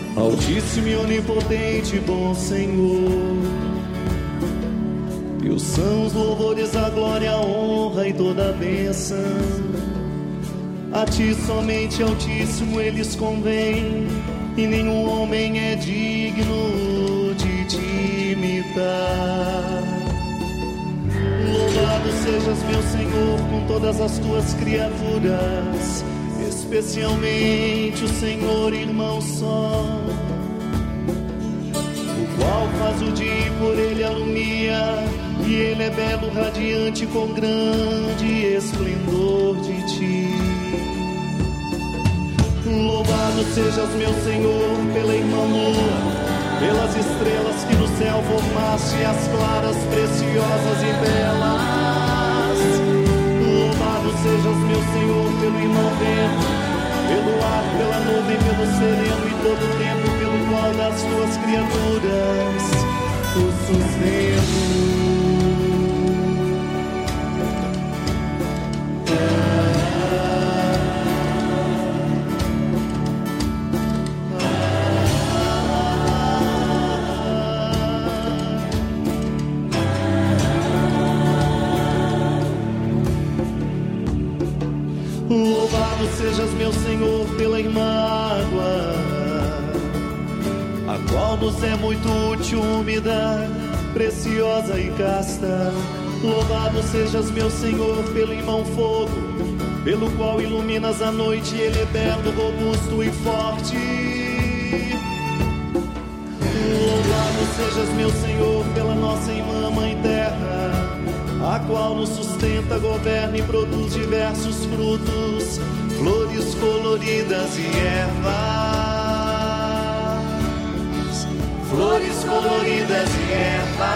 Altíssimo e onipotente, bom Senhor, teus são os louvores, a glória, a honra e toda a bênção. A ti somente, Altíssimo, eles convêm, e nenhum homem é digno de te imitar. Louvado sejas, meu Senhor, com todas as tuas criaturas, especialmente o Senhor, irmão Sol, o qual faz o dia e por ele alumia, e ele é belo, radiante, com grande esplendor de ti. Louvado sejas, meu Senhor, pela irmã lua, pelas estrelas que no céu formaste, as claras, preciosas e belas. Louvado sejas, meu Senhor, pelo irmão vento, pelo ar, pela nuvem, pelo sereno e todo o tempo pelo qual das tuas criaturas o sustento. Louvado sejas, meu Senhor, pela irmã água, a qual nos é muito útil, úmida, preciosa e casta. Louvado sejas, meu Senhor, pelo irmão fogo, pelo qual iluminas a noite, ele é belo, robusto e forte. Louvado sejas, meu Senhor, pela nossa irmã mãe terra, a qual nos sustenta, governa e produz diversos frutos, flores coloridas e ervas, flores coloridas e ervas.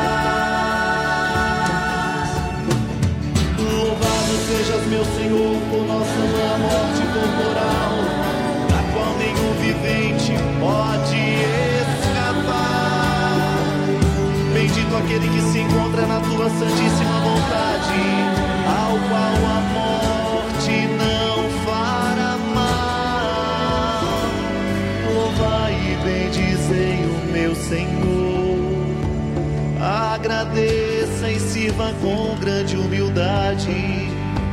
Louvado sejas, meu Senhor, por nossa morte corporal, da qual nenhum vivente pode escapar. Bendito aquele que se encontra na tua santíssima vontade, ao qual a morte não fará mal. Louvai e bendizei o meu Senhor, agradeça e sirva com grande humildade.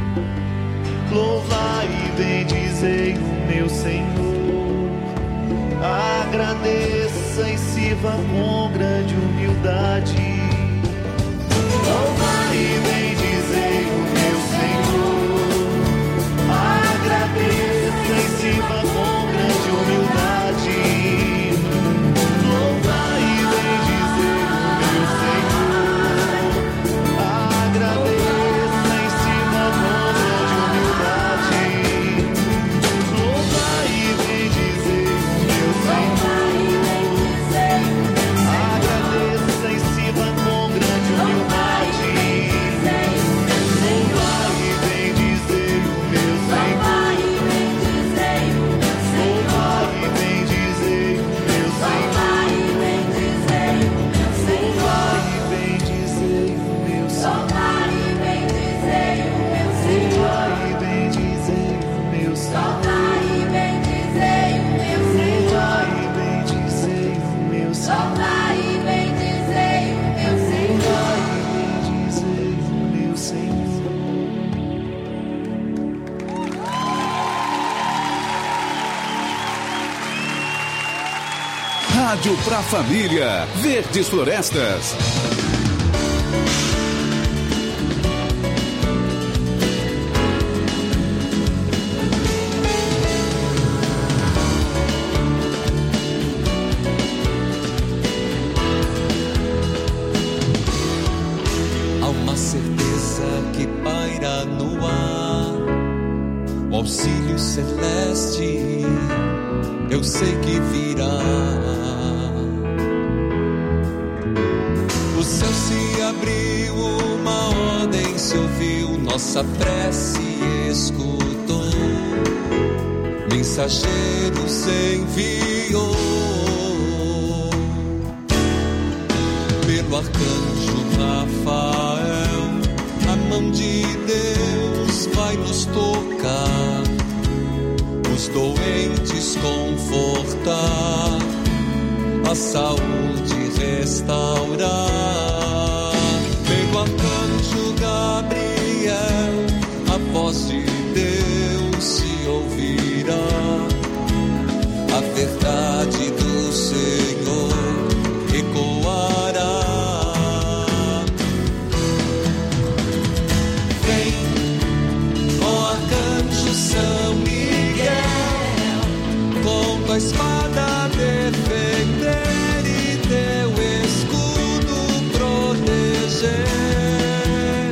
Louvai e bendizei o meu Senhor, agradeça e sirva com grande humildade. Louvai e bendizei o meu Senhor, agradeça e sirva com grande humildade. Louvai e bendizei o meu Senhor, agradeça e sirva com grande humildade. Louvai e bendizei o meu Senhor, agradeça e sirva com grande humildade. Louvai e bendizei o meu Senhor, louvai e bendizei o meu Senhor, louvai e bendizei o meu Senhor, louvai e bendizei o meu Senhor, louvai e bendizei o meu Senhor, louvai e bendizei o meu Senhor, louvai e bendizei o meu Senhor, louvai e bendizei o meu Senhor. Rádio pra Família, Verdes Florestas. Há uma certeza que paira no ar, o auxílio celeste, eu sei que virá. O céu se abriu, uma ordem se ouviu, nossa prece escutou, mensageiros enviou. Pelo arcanjo Rafael, a mão de Deus vai nos tocar, os doentes confortar. saúde restaurar. Pelo arcanjo Gabriel, a voz de Deus se ouvirá. A verdade do Senhor ecoará. Vem, ó arcanjo São Miguel, com tua espada defender e teu escudo proteger.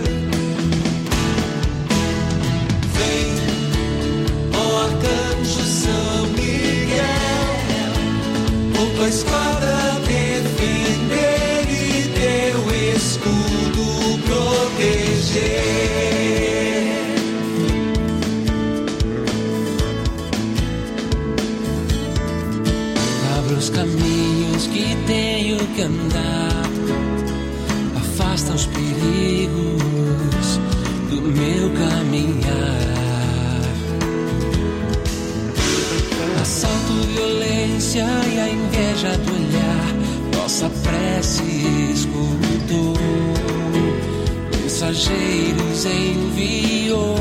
Vem, ó arcanjo São Miguel, com tua espada defender e teu escudo proteger. Os caminhos que tenho que andar, afasta os perigos do meu caminhar. Assalto, violência e a inveja do olhar, nossa prece escutou, mensageiros enviou.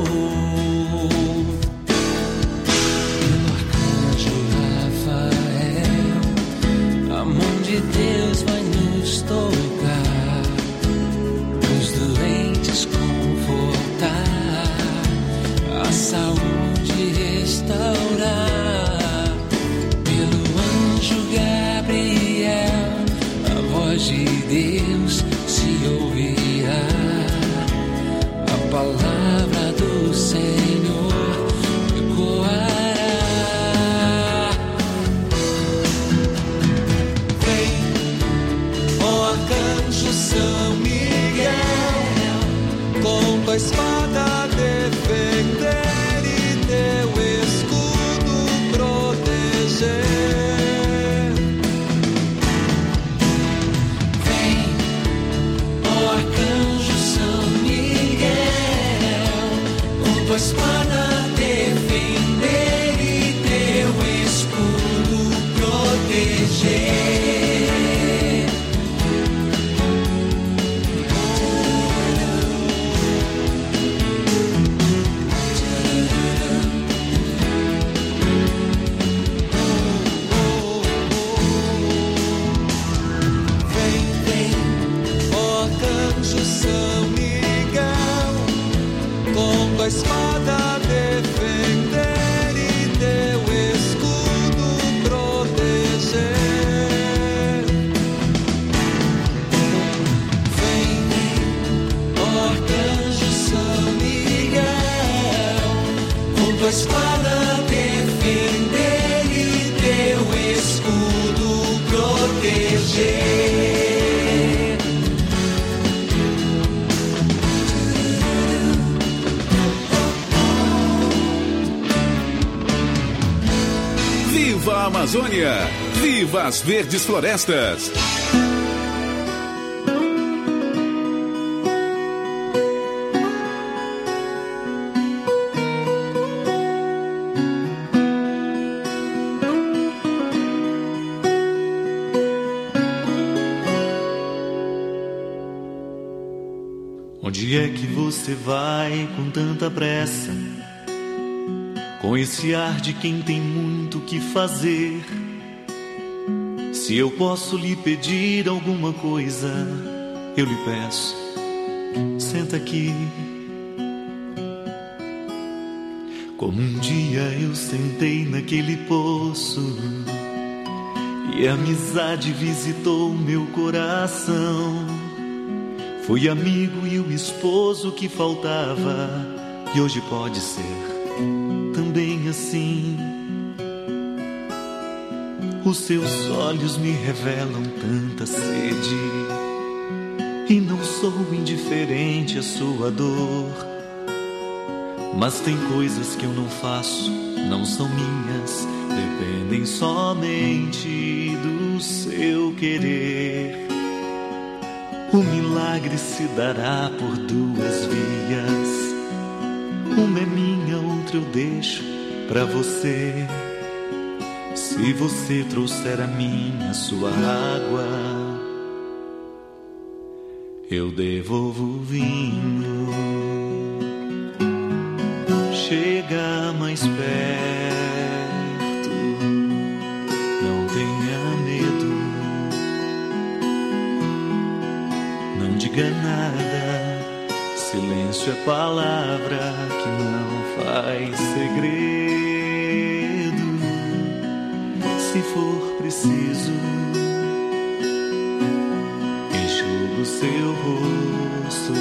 Deus vai nos tocar, os doentes confortar, a saúde restaurar. Pelo anjo Gabriel, a voz de Deus se ouvirá, a palavra do Senhor ecoará. São Miguel, com tua espada defender e teu escudo proteger. Vem, ó arcanjo São Miguel, com tua espada defender e teu escudo proteger. A espada defender e teu escudo proteger. Vem, ó arcanjo São Miguel, com tua espada defender e teu escudo proteger. Viva a Amazônia! Viva as verdes florestas! Onde é que você vai com tanta pressa? Com esse ar de quem tem muito que fazer. Se eu posso lhe pedir alguma coisa, eu lhe peço, senta aqui. Como um dia eu sentei naquele poço e a amizade visitou meu coração. Fui amigo e o esposo que faltava, e hoje pode ser também assim. Os seus olhos me revelam tanta sede, e não sou indiferente à sua dor. Mas tem coisas que eu não faço, não são minhas, dependem somente do seu querer. O milagre se dará por duas vias, uma é minha, outra eu deixo pra você. Se você trouxer a mim a sua água, eu devolvo o vinho. Chega mais perto, não tenha medo, não diga nada, silêncio é palavra que não faz segredo. Se for preciso, enxugo o seu rosto.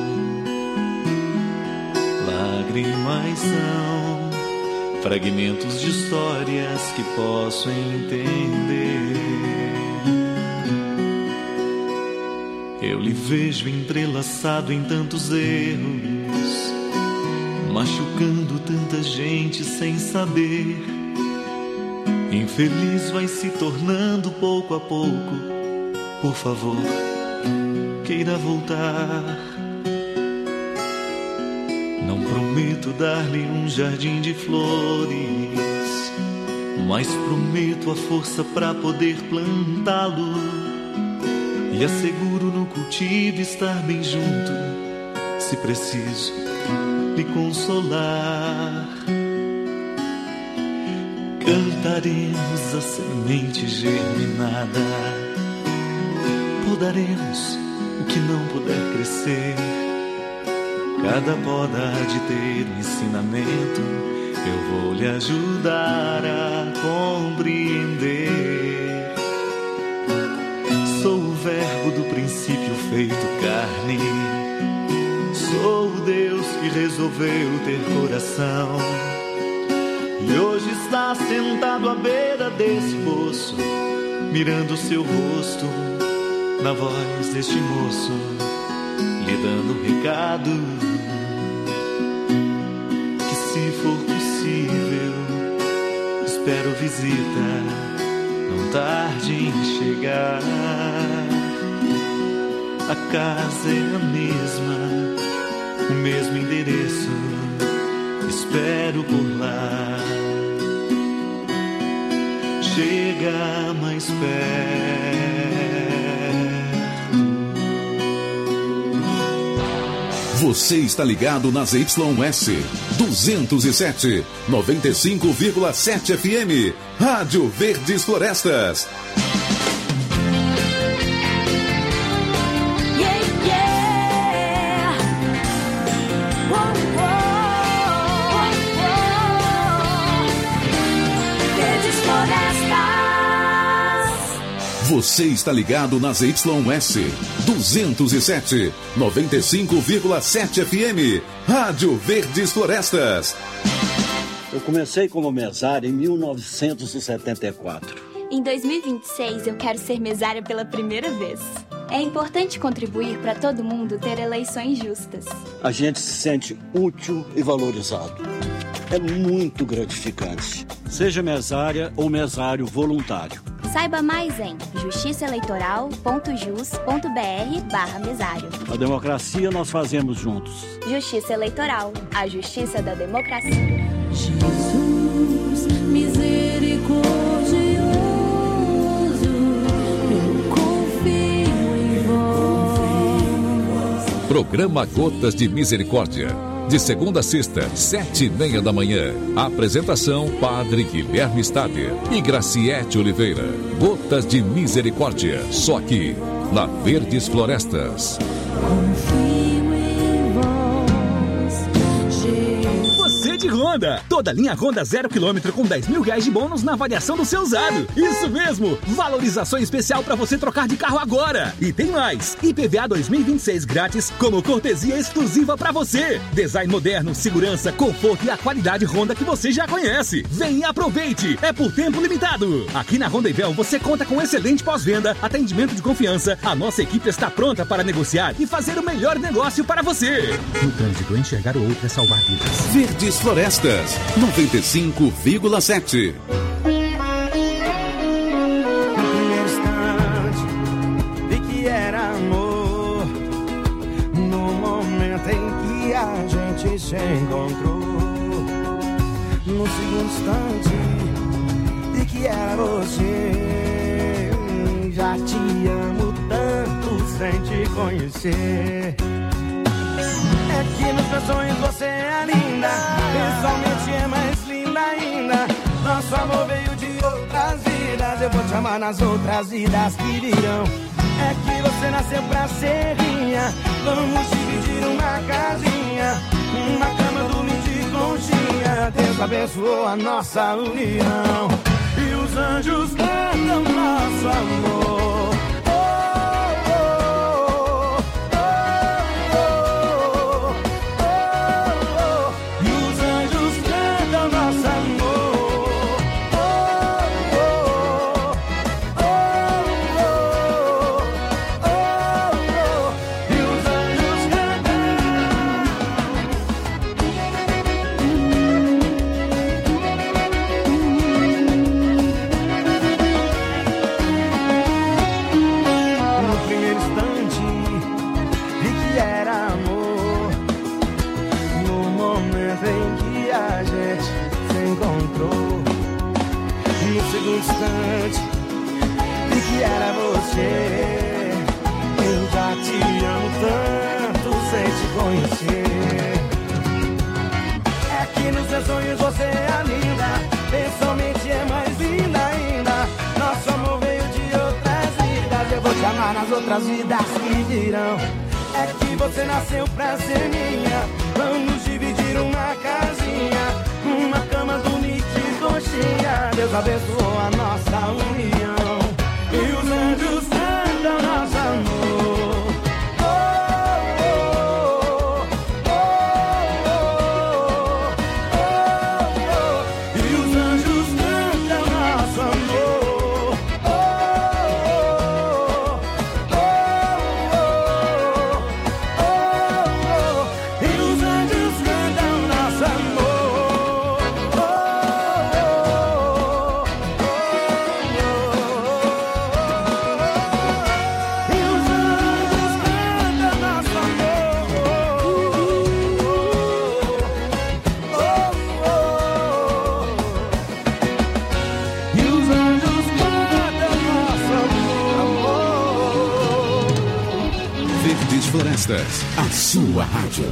Lágrimas são fragmentos de histórias que posso entender. Eu lhe vejo entrelaçado em tantos erros, machucando tanta gente sem saber. Infeliz vai se tornando pouco a pouco. Por favor, queira voltar. Não prometo dar-lhe um jardim de flores, mas prometo a força para poder plantá-lo. E asseguro no cultivo estar bem junto, se preciso lhe consolar. Cantaremos a semente germinada, podaremos o que não puder crescer. Cada poda há de ter ensinamento, eu vou lhe ajudar a compreender. Sou o verbo do princípio feito carne, sou o Deus que resolveu ter coração. E hoje está sentado à beira desse poço, mirando seu rosto na voz deste moço, lhe dando um recado que, se for possível, espero visita, não tarde em chegar. A casa é a mesma, o mesmo endereço, espero por lá. Chega mais perto. Você está ligado nas YS 207, 95,7 FM, Rádio Verdes Florestas. Você está ligado nas YS 207, 95,7 FM, Rádio Verdes Florestas. Eu comecei como mesária em 1974. Em 2026 eu quero ser mesária pela primeira vez. É importante contribuir para todo mundo ter eleições justas. A gente se sente útil e valorizado. É muito gratificante. Seja mesária ou mesário voluntário. Saiba mais em justiçaeleitoral.jus.br/mesário. A democracia nós fazemos juntos. Justiça Eleitoral, a justiça da democracia. Jesus, misericordioso, eu confio em vós. Programa Gotas de Misericórdia. De segunda a sexta, 7h30 da manhã. Apresentação: Padre Guilherme Stader e Graciete Oliveira. Gotas de Misericórdia, só aqui, na Verdes Florestas. Confio em vós, Jesus. Você de Honda. Toda linha Honda 0 km com 10 mil reais de bônus na avaliação do seu usado. Isso mesmo! Valorização especial para você trocar de carro agora. E tem mais! IPVA 2026 grátis como cortesia exclusiva para você. Design moderno, segurança, conforto e a qualidade Honda que você já conhece. Vem e aproveite! É por tempo limitado. Aqui na Honda Ivel você conta com excelente pós-venda, atendimento de confiança. A nossa equipe está pronta para negociar e fazer o melhor negócio para você. No trânsito, enxergar o outro é salvar vidas. Verdes Florestas 95,7. No primeiro instante vi que era amor, no momento em que a gente se encontrou. No segundo instante vi que era você. Já te amo tanto sem te conhecer. É que nos meus sonhos você é linda, pessoalmente é mais linda ainda. Nosso amor veio de outras vidas, eu vou te amar nas outras vidas que virão. É que você nasceu pra ser minha, vamos dividir uma casinha, uma cama, dormir de conchinha. Deus abençoou a nossa união e os anjos cantam nosso amor. E que era você. Eu já te amo tanto sem te conhecer. É que nos meus sonhos você é linda, pessoalmente é mais linda ainda. Nosso amor veio de outras vidas, eu vou te amar nas outras vidas que virão. É que você nasceu pra ser minha, vamos dividir uma casinha, uma cama, dormir de conchinha. Deus abençoou a nossa união e os anjos cantam nosso amor. Florestas, a sua rádio.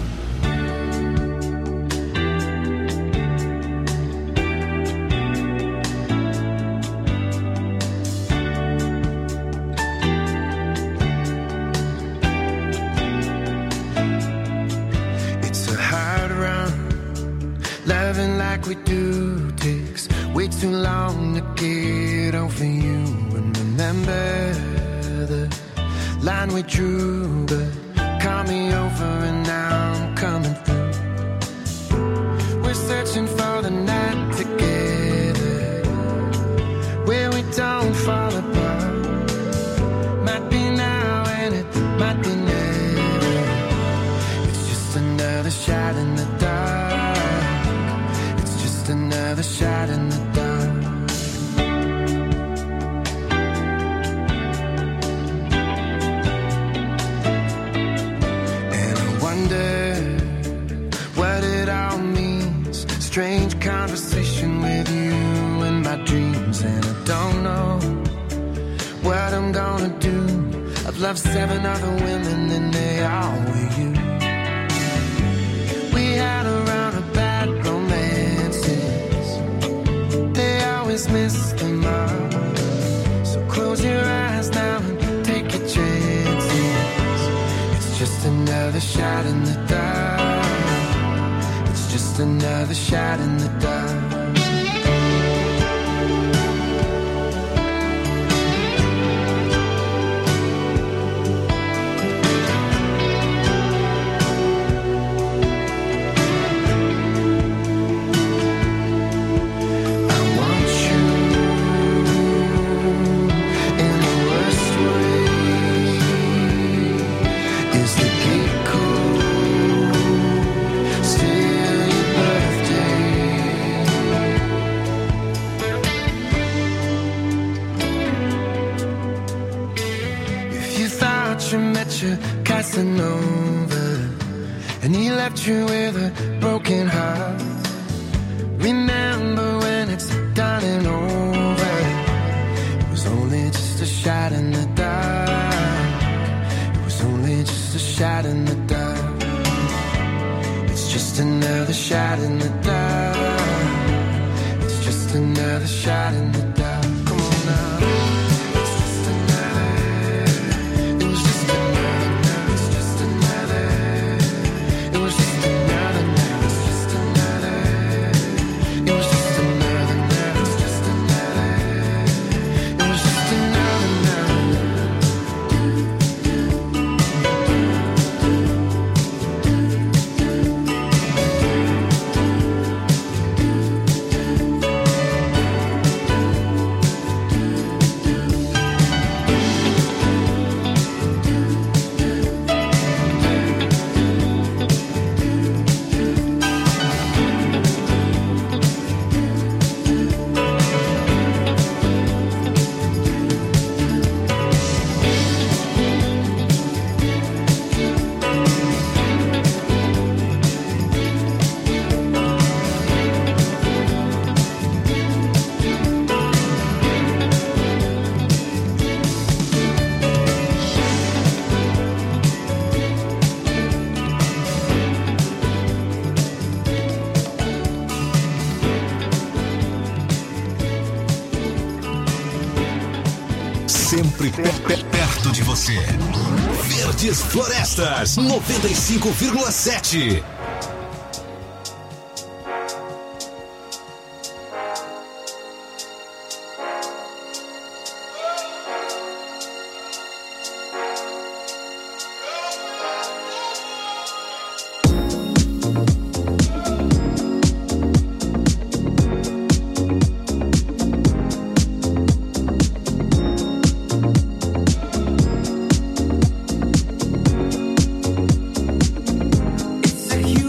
It's a hard run, loving like we do takes way too long to get over you. And remember the line we drew, but call me over and now I'm coming through. We're searching for the night together, where we don't fall apart. Might be now and it might be never. It's just another shot in the dark. It's just another shot in the dark. What it all means. Strange conversation with you in my dreams, and I don't know what I'm gonna do. I've loved 7 other women and they all were you. We had a round of bad romances, they always miss the mark. So close your eyes now and take your chances. It's just another shot in the dark. It's just another shot in the dark. Casanova, and he left you with a broken heart. Remember when it's done and over, another shot in the dark. It's just another shot in the dark. Come on now. It's just another. It was just another. It's just another. It was just another. It's just another. It was just another. It's just another. It was just another. Sempre perto de você. Verdes Florestas 95,7. It's a huge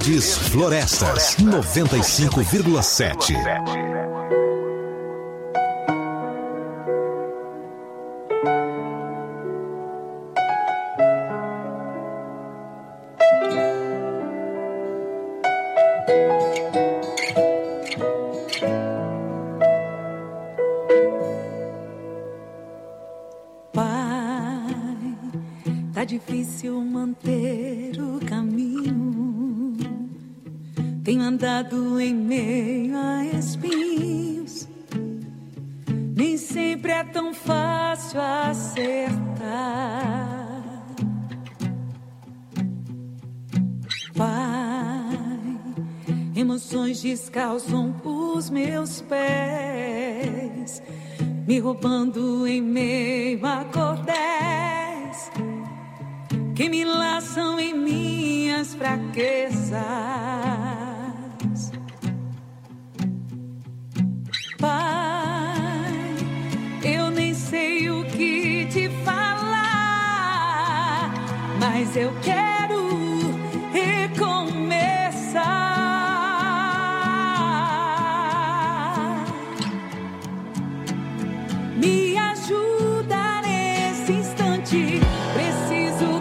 Verdes Florestas 95,7. Difícil manter o caminho. Tenho andado em meio a espinhos. Nem sempre é tão fácil acertar. Pai, emoções descalçam os meus pés, me roubando em meio a cordéis que me laçam em minhas fraquezas. Pai, eu nem sei o que te falar, mas eu quero recomeçar. Me ajuda nesse instante. Preciso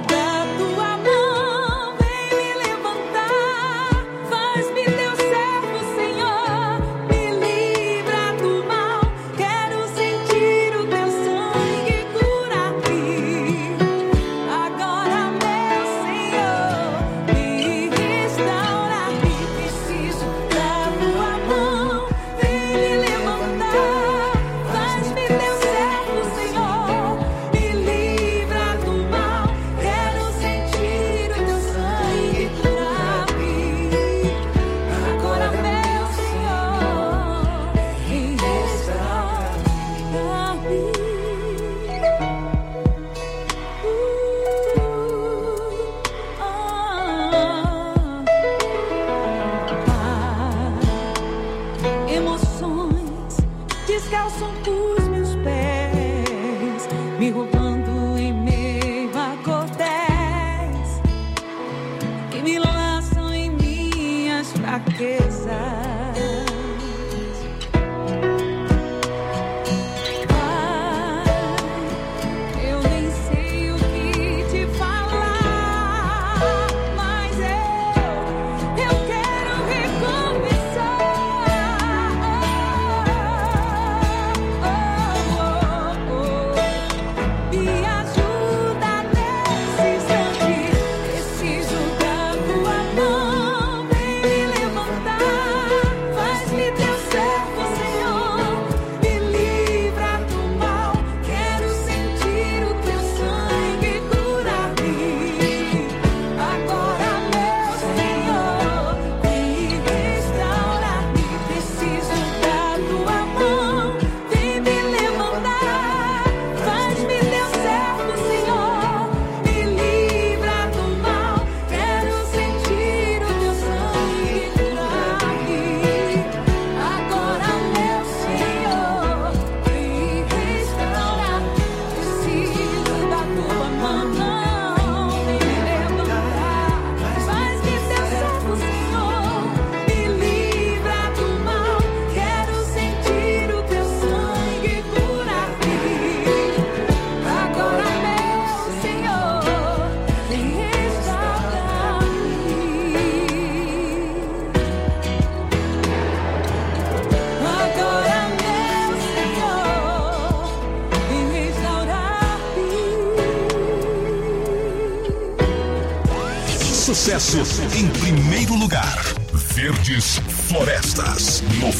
Sucesso em primeiro lugar. Verdes Florestas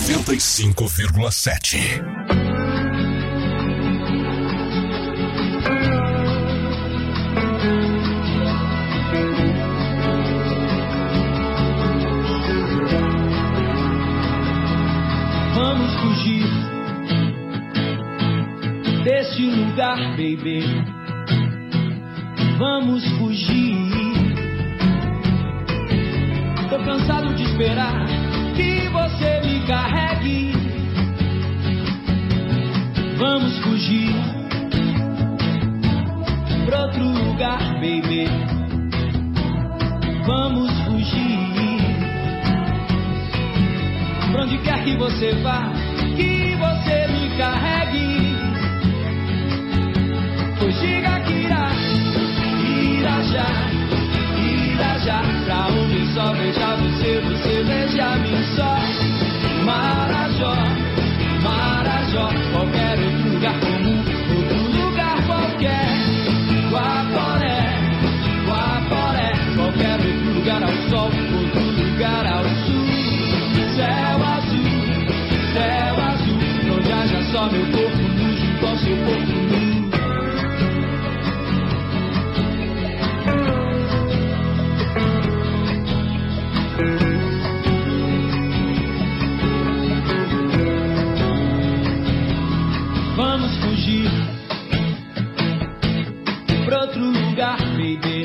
95,7. Vamos fugir desse lugar, baby. Vamos fugir. Tô cansado de esperar que você me carregue. Vamos fugir pra outro lugar, baby. Vamos fugir. você vá, que você me carregue. Pois diga que irá já, pra onde só veja você, você veja-me só. Marajó, qualquer outro lugar comum, outro lugar qualquer. Guaporé, qualquer outro lugar ao sol, outro lugar ao sul. Céu azul, onde haja só meu corpo nu junto ao seu corpo nu. Vamos fugir pra outro lugar, baby.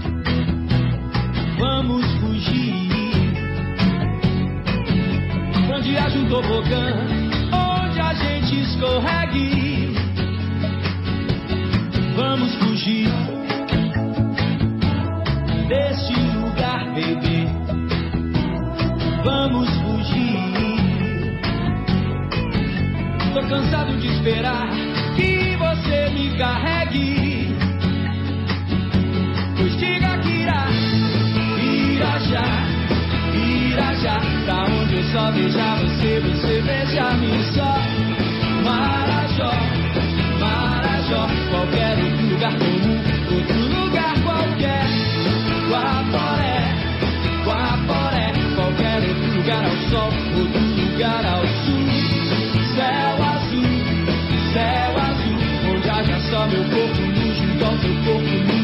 Vamos fugir pra onde haja um tobogã, onde a gente escorregue. Vamos fugir deste lugar, baby. Vamos fugir. Tô cansado de esperar que você me carregue. Pois diga que irá já, pra onde eu só veja você, você veja-me só. Marajó, qualquer outro lugar comum, outro lugar qualquer. Guaporé, qualquer outro lugar ao sol, outro lugar ao sul. Céu azul, onde haja só meu corpo nu junto ao seu corpo nu.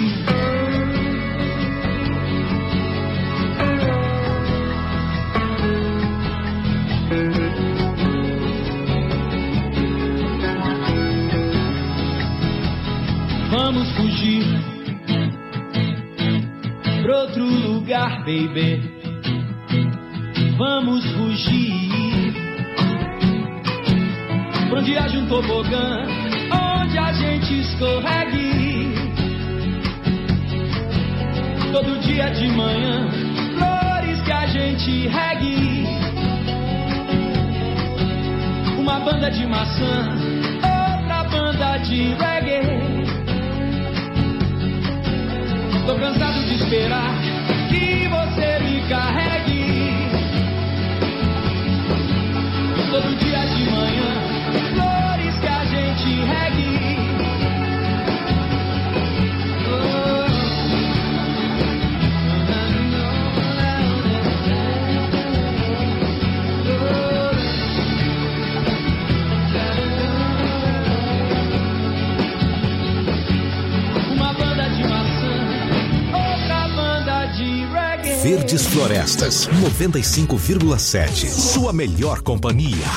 Vamos fugir pra outro lugar, baby. Vamos fugir pra onde haja um tobogã, onde a gente escorregue. Todo dia de manhã, flores que a gente regue. Uma banda de maçã, outra banda de reggae. Tô cansado de esperar que você me carregue. Todo dia de manhã, flores que a gente regue. Uma banda de maçã, outra banda de reggae. Verdes Florestas, 95,7. Sua melhor companhia.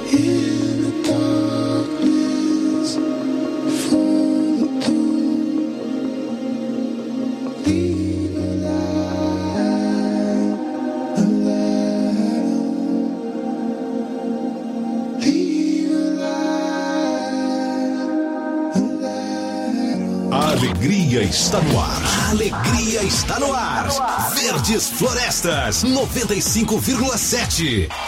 Alegria está no ar. A alegria está no ar. Verdes Florestas 95,7.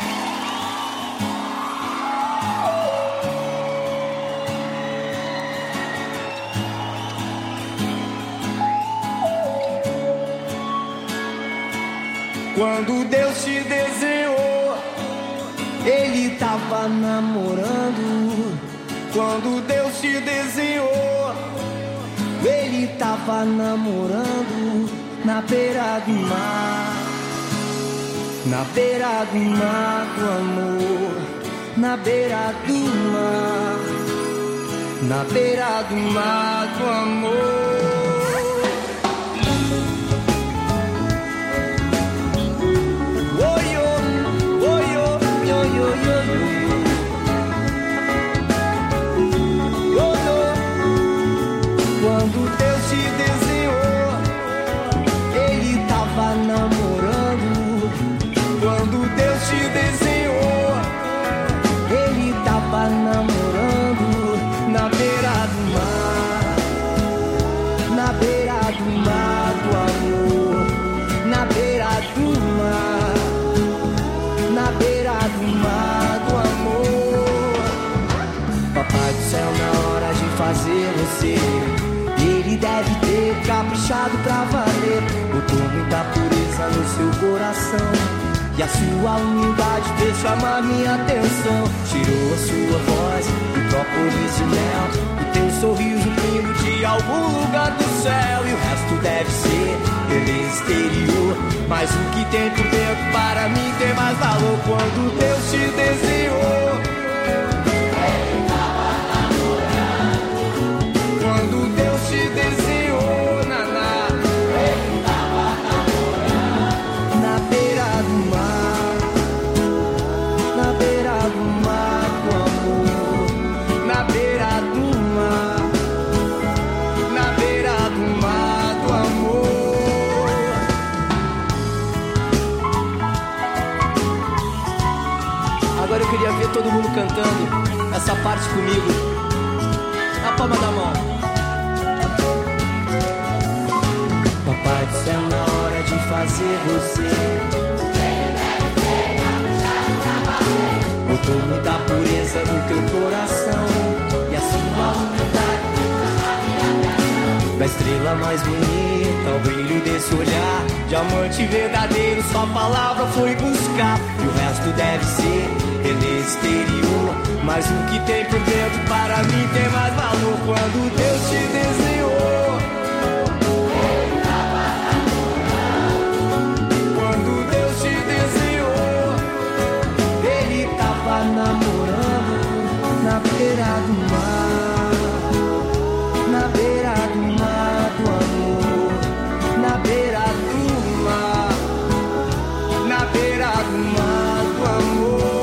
Quando Deus te desenhou, Ele tava namorando. Quando Deus te desenhou, Ele tava namorando na beira do mar. Na beira do mar do amor. Na beira do mar. Na beira do mar do amor. Quando Deus te desenhou, Ele tava namorando. Quando Deus te desenhou, Ele tava namorando na beira do mar. Na beira do mar do amor. Na beira do mar. Na beira do mar do amor. Papai do céu, na hora de fazer você, Ele deve ter caprichado pra valer. Botou muita pureza no seu coração, e a sua humildade fez chamar minha atenção. Tirou a sua voz do própolis de mel, e teu sorriso vindo de algum lugar do céu. E o resto deve ser beleza exterior, mas o que tem por dentro para mim tem mais valor. Quando Deus te desenhou, Ele tava namorando. Quando Deus te desenhou, naná, Ele tava namorando. Na beira do mar. Na beira do mar do amor. Na beira do mar. Na beira do mar do amor. Agora eu queria ver todo mundo cantando essa parte comigo. Na palma da mão. Papai do céu, na hora de fazer você, botou muita pureza no teu coração, e a sua humildade da estrela mais bonita, o brilho desse olhar, diamante verdadeiro, sua palavra foi buscar. E o resto deve ser beleza exterior, mas o que tem por dentro para mim tem mais valor. Quando Deus te desenhou, Ele tava namorando. Quando Deus te desenhou, Ele tava namorando na beira do mar. Na beira do mar do amor. Na beira do mar. Na beira do mar do amor.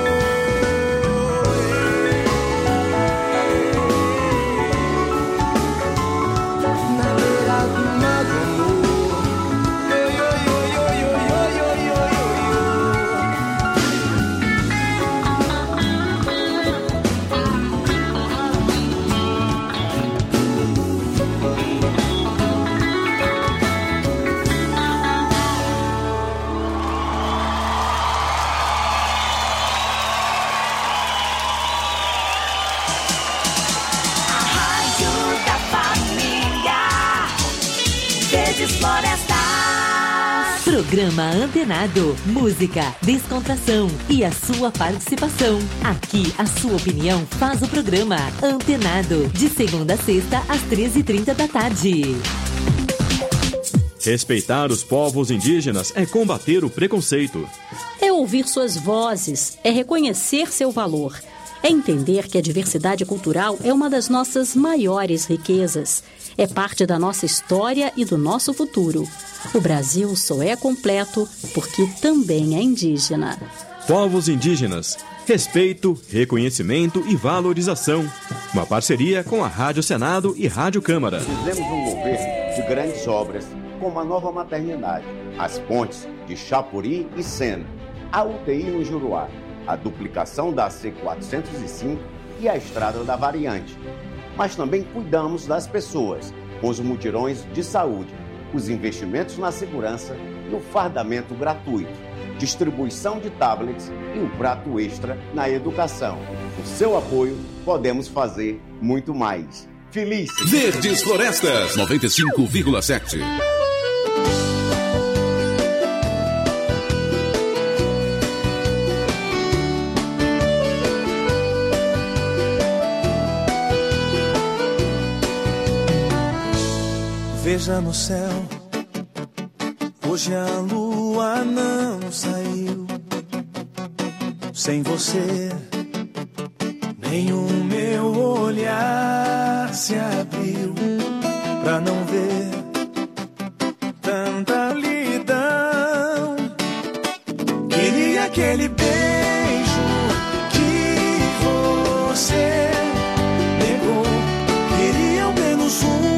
Programa Antenado, música, descontração e a sua participação. Aqui a sua opinião faz o programa Antenado, de segunda a sexta às 13h30 da tarde. Respeitar os povos indígenas é combater o preconceito. É ouvir suas vozes, é reconhecer seu valor. É entender que a diversidade cultural é uma das nossas maiores riquezas. É parte da nossa história e do nosso futuro. O Brasil só é completo porque também é indígena. Povos indígenas, respeito, reconhecimento e valorização. Uma parceria com a Rádio Senado e Rádio Câmara. Fizemos um governo de grandes obras, como a nova maternidade, as pontes de Chapuri e Sena, a UTI no Juruá, a duplicação da C405 e a estrada da Variante. Mas também cuidamos das pessoas, com os mutirões de saúde, os investimentos na segurança e o fardamento gratuito, distribuição de tablets e o prato extra na educação. Com seu apoio, podemos fazer muito mais. Feliz! Verdes Florestas 95,7. Veja no céu, hoje a lua não saiu. Sem você, nem o meu olhar se abriu pra não ver tanta lidão. Queria aquele beijo que você negou. Queria ao menos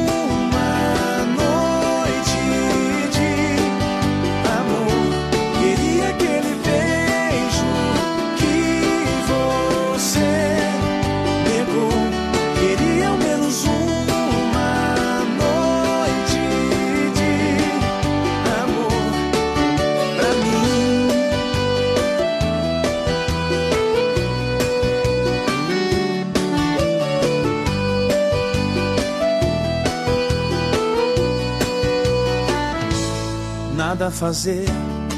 nada a fazer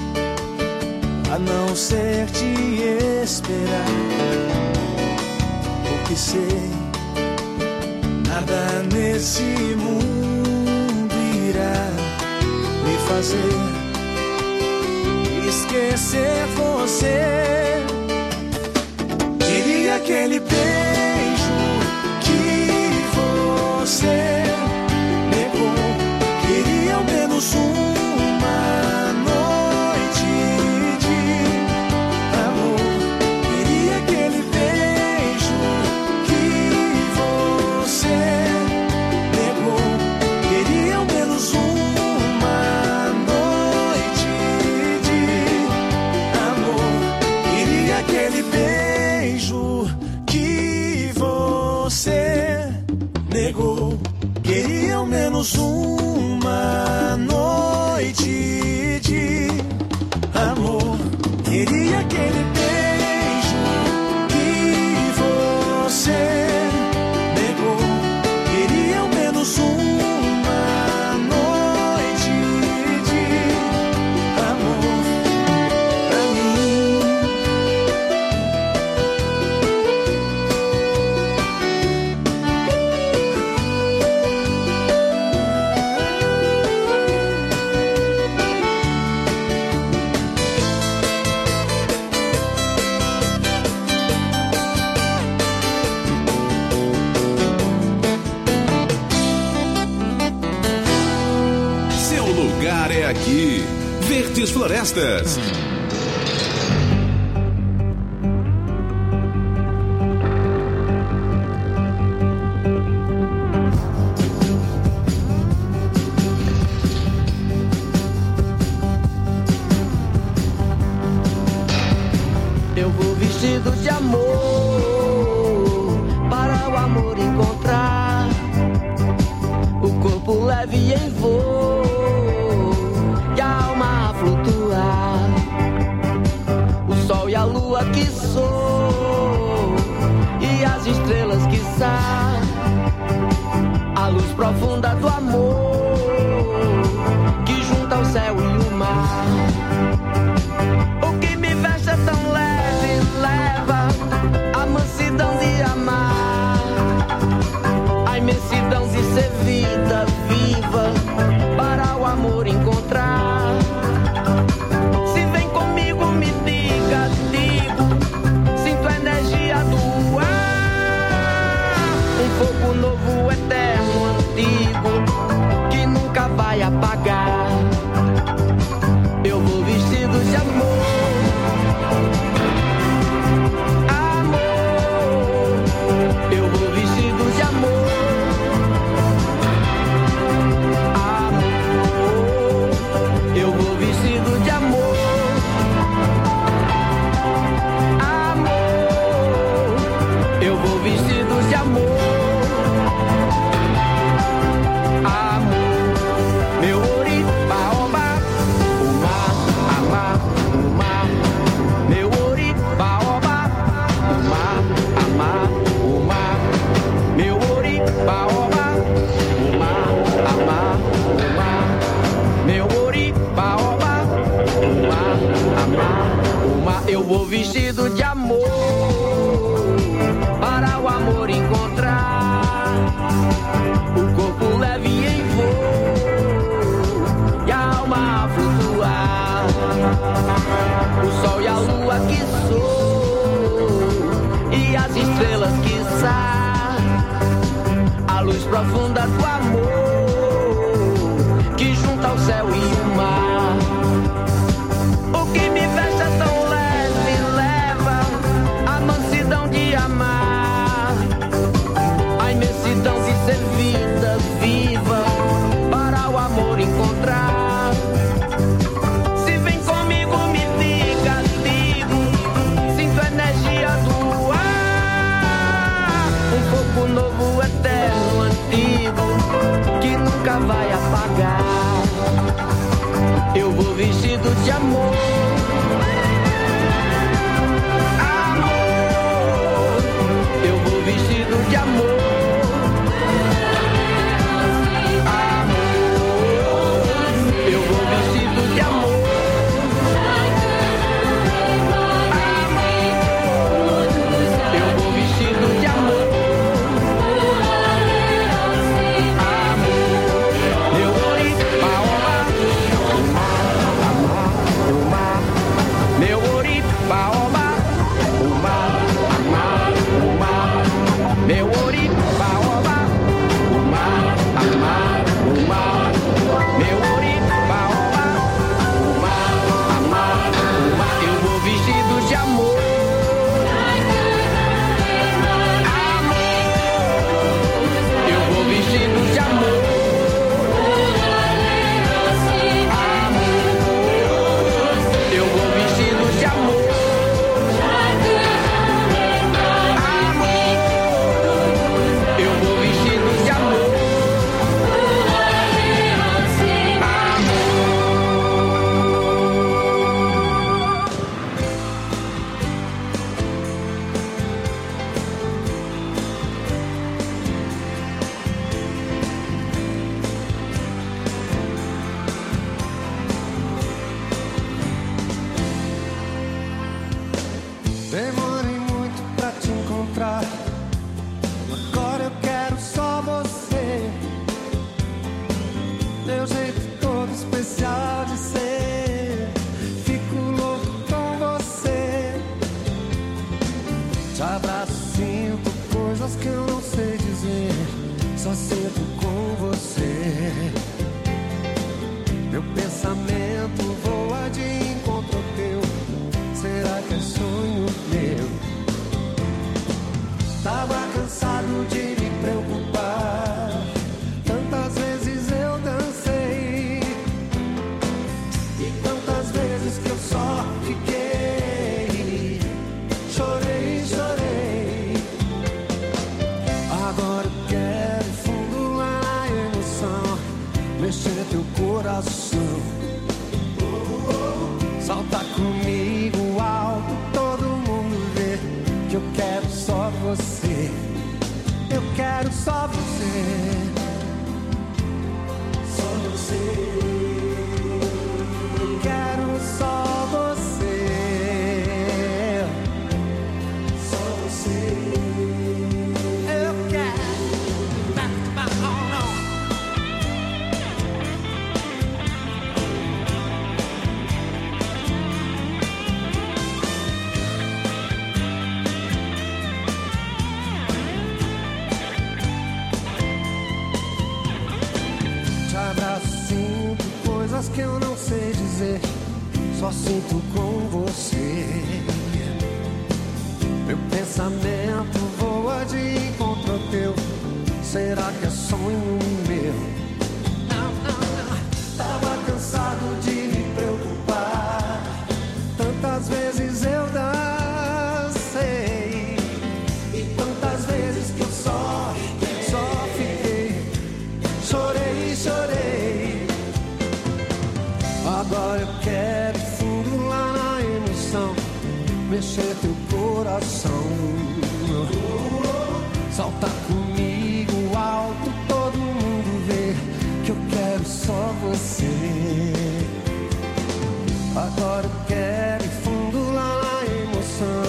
a não ser te esperar, porque sei nada nesse mundo irá me fazer esquecer você. Queria aquele beijo que você negou. Queria ao menos uma noite de amor. Queria aquele beijo que você negou. Queria ao menos uma noite de amor. Queria aquele beijo que você negou. Queria ao menos uma noite de amor. Queria aquele beijo que você negou. Queria ao menos uma noite de amor pra mim. Seu lugar é aqui. Verdes Florestas. Eu vou vestido de amor para o amor encontrar o corpo leve em voo e a alma a flutuar. O sol e a lua que sou e as estrelas que são, a luz profunda do amor que junta o céu e o mar. O que me veste é tão leve, leva a mansidão de amar, a imensidão de ser vida viva para o amor encontrar. Se vem comigo, me diga, digo, sinto a energia do ar, um fogo novo, eterno, antigo, que nunca vai apagar. vestido de amor para o amor encontrar o corpo leve em voo e a alma a flutuar. O sol e a lua que sou e as estrelas que a luz profunda do amor que junta o céu e o mar. O que me veste é tão leve, leva a mansidão de amar, a imensidão de ser vida viva para o amor encontrar. Se vem comigo me fica, digo, sinto a energia do ar, um fogo novo eterno, antigo, que nunca vai apagar. Eu vou vestido de amor, amor. Eu vou vestido de amor, amor. Eu vou vestido de amor, amor. Eu vou vestido de amor. Meu ori, baoba, o mar, amar, o mar. Meu ori, baoba, o mar, amar, o mar. Eu vou vestido de amor, amor. Eu vou vestido de amor, amor. Eu vou vestido de amor. Demorei muito pra te encontrar, agora eu quero só você. Meu jeito todo especial de ser, fico louco com você. Te abraço, sinto coisas que eu não sei dizer, só sinto com você. Meu pensamento voa de encontro ao teu, será que é sonho meu? Tava cansado de me preocupar, tantas vezes eu dancei e tantas vezes que eu só fiquei. Chorei, chorei. Agora eu quero fundo lá na emoção, mexer teu coração. Salta comigo alto, todo mundo vê que eu quero só você. Eu quero só você. Só você. Eu quero só você. Só você. Eu quero. Que eu não sei dizer, só sinto com você. Meu pensamento voa de encontro ao teu, será que é sonho meu? Não, não, não. Tava cansado de me preocupar, tantas vezes eu dancei e tantas vezes que eu só fiquei. Chorei, chorei. Agora eu quero fundo lá na emoção, mexer teu coração. Salta comigo alto, todo mundo vê que eu quero só você. Agora eu quero fundo lá na emoção,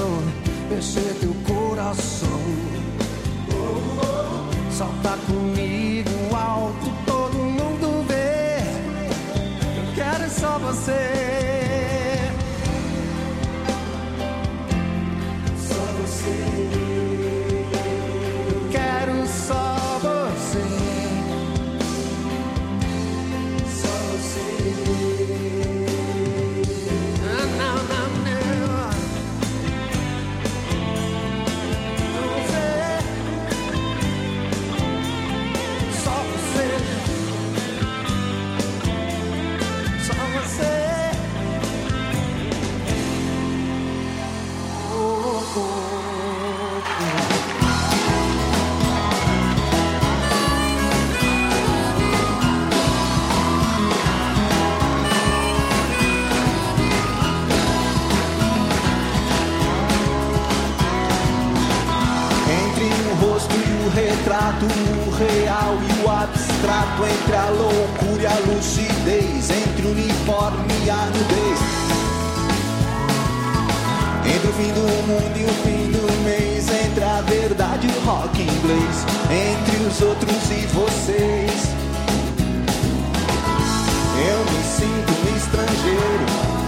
retrato, o real e o abstrato, entre a loucura e a lucidez, entre o uniforme e a nudez, entre o fim do mundo e o fim do mês, entre a verdade e o rock inglês, entre os outros e vocês. Eu me sinto um estrangeiro,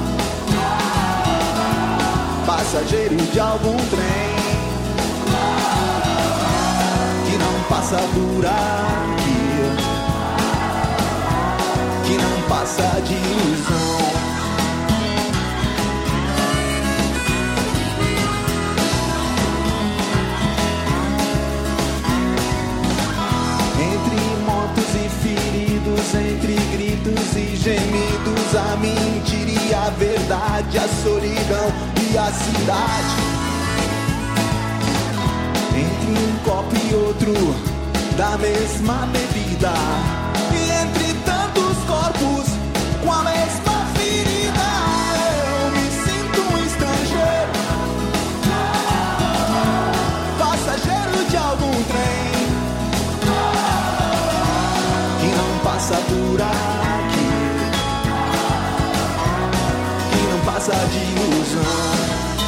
passageiro de algum trem que não passa por aqui, que não passa de ilusão. Entre mortos e feridos, entre gritos e gemidos, a mentira e a verdade, a solidão e a cidade. Entre um copo e outro da mesma bebida, e entre tantos corpos com a mesma ferida, eu me sinto um estrangeiro, passageiro de algum trem que não passa por aqui, que não passa de ilusão.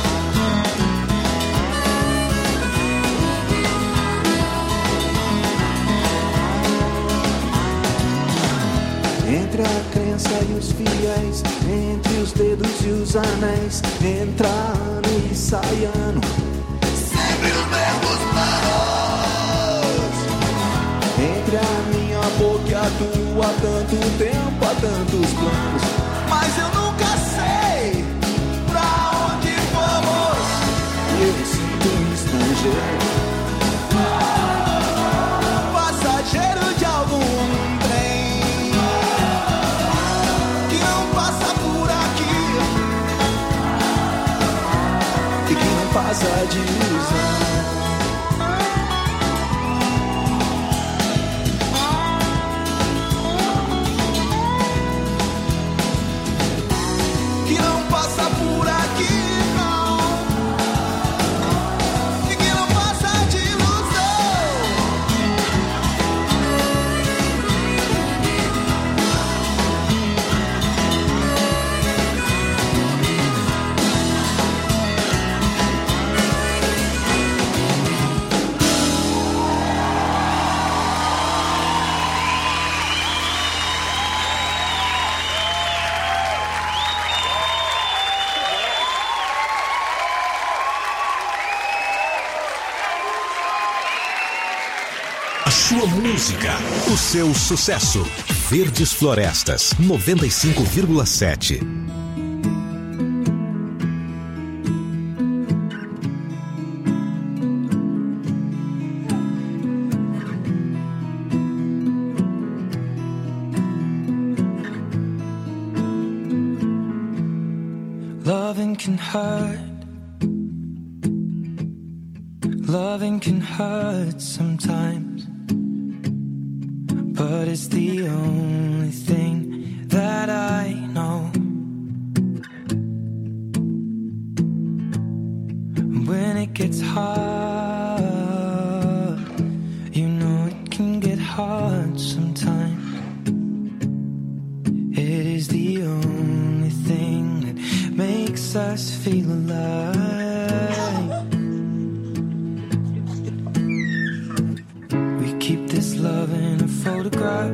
Entre a crença e os fiéis, entre os dedos e os anéis, entrando e saindo, sempre os mesmos planos. Entre a minha boca e a tua, há tanto tempo, há tantos planos, mas eu nunca sei pra onde vamos. Eu me sinto um estrangeiro, passageiro de algum passa de ilusão. Que não passa por aqui, não. E que não passa de ilusão. Sua música, o seu sucesso. Verdes Florestas 95,7. Loving can hurt. Loving can hurt sometimes, but it's the only thing that I know. When it gets hard, you know it can get hard sometimes. It is the only thing that makes us feel alive. Keep this love in a photograph.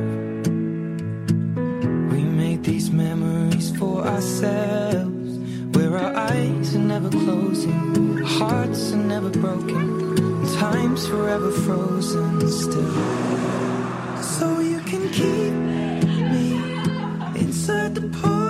We made these memories for ourselves, where our eyes are never closing, hearts are never broken, and time's forever frozen still. So you can keep me inside the park.